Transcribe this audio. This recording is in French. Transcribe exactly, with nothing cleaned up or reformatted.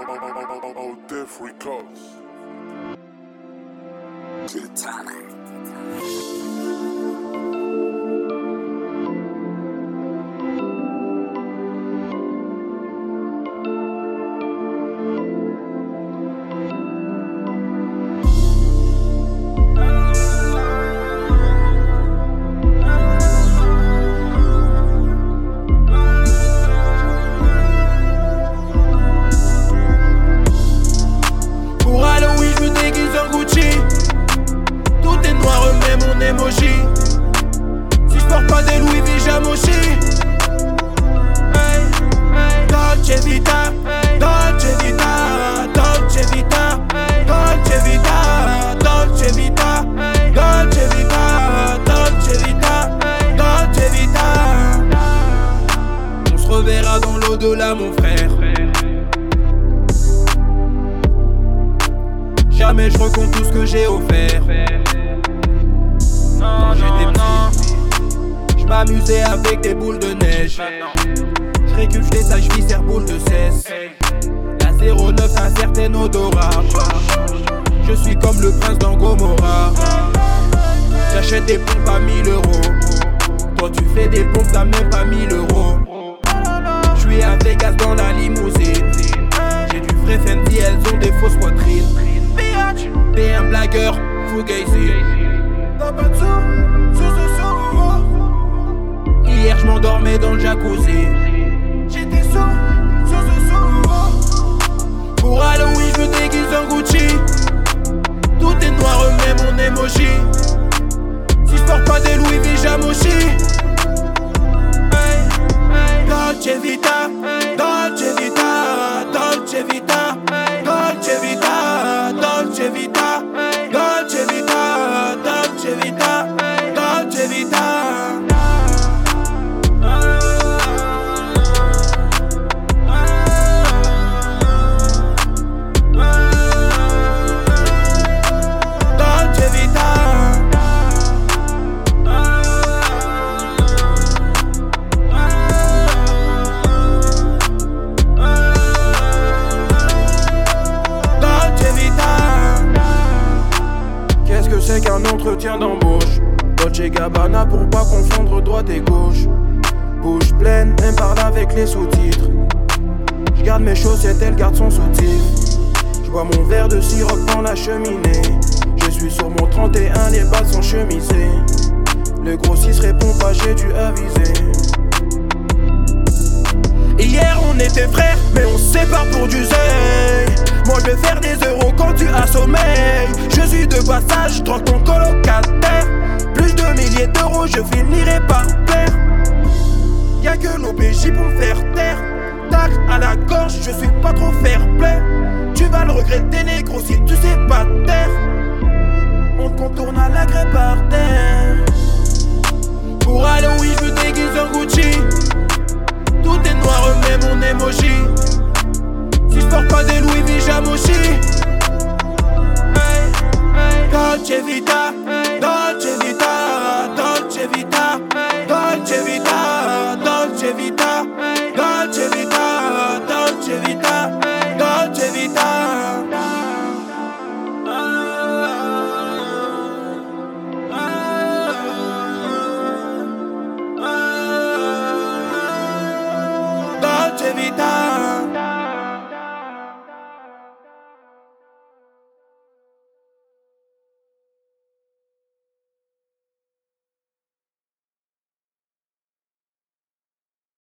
Oh, Death Records. Good time. Emoji. Si je porte pas des Louis V, j'amochi. Hey, hey. Dolce Vita, Dolce Vita, Dolce Vita, Dolce Vita, Dolce Vita, Dolce Vita, Dolce Vita, Dolce Vita. On se reverra dans l'au-delà, mon frère. Jamais je recompte tout ce que j'ai offert. Quand j'étais petit, je m'amusais avec des boules de neige. Je récule, je sa cheville, serre boule de cesse. La zéro neuf a un certain odorat. Je suis comme le prince dans Gomorrah. J'achète des pompes à mille euros. Toi tu fais des pompes, t'as même pas mille euros. Je suis à Vegas dans la limousine. J'ai du vrai Fendi, elles ont des fausses poitrines. T'es un blagueur, fugazi. T'as pas de sous, sous ce sous. Hier je m'endormais dans le jacuzzi. J'étais sous, sous ce sous. Pour Halloween je me déguise en Gucci. Tout est noir, même mon emoji. Si je porte pas des Louis V, j'amochi. Hey, hey. Dolce Vita, Dolce Vita, Dolce Vita, Dolce Vita, Dolce Vita, Dolce Vita, Dolce Vita, Dolce Vita. Dolce Vita. Qu'est-ce que c'est qu'un entretien d'embauche? Dolce Gabbana pour pas confondre droite et gauche. Bouche pleine, même parle avec les sous-titres. J'garde mes chaussettes, elle garde son soutif. J'bois mon verre de sirop dans la cheminée. Je suis sur mon trente et un, les balles sont chemisées. Le grossiste répond pas, j'ai dû aviser. Hier on était frères, mais on se sépare pour du zèle. Moi je vais faire des euros quand tu as sommeil. Je suis de passage, dans ton colocataire. Plus de milliers d'euros, je finirai par perdre. Y'a que l'O B J pour me faire taire. Tac à la gorge, je suis pas trop fair play. Tu vas le regretter négro si tu sais pas taire. On te contourne à la grève par terre. Pour Halloween je me déguise en Gucci. Tout est noir, même mon emoji. Si je porte pas des Louis V, j'amochi. Hey, hey. Dolce Vita, Dolce Vita, Dolce Vita, Dolce Vita, Dolce Vita, Dolce Vita, Dolce Vita, Dolce Vita. Dolce Vita.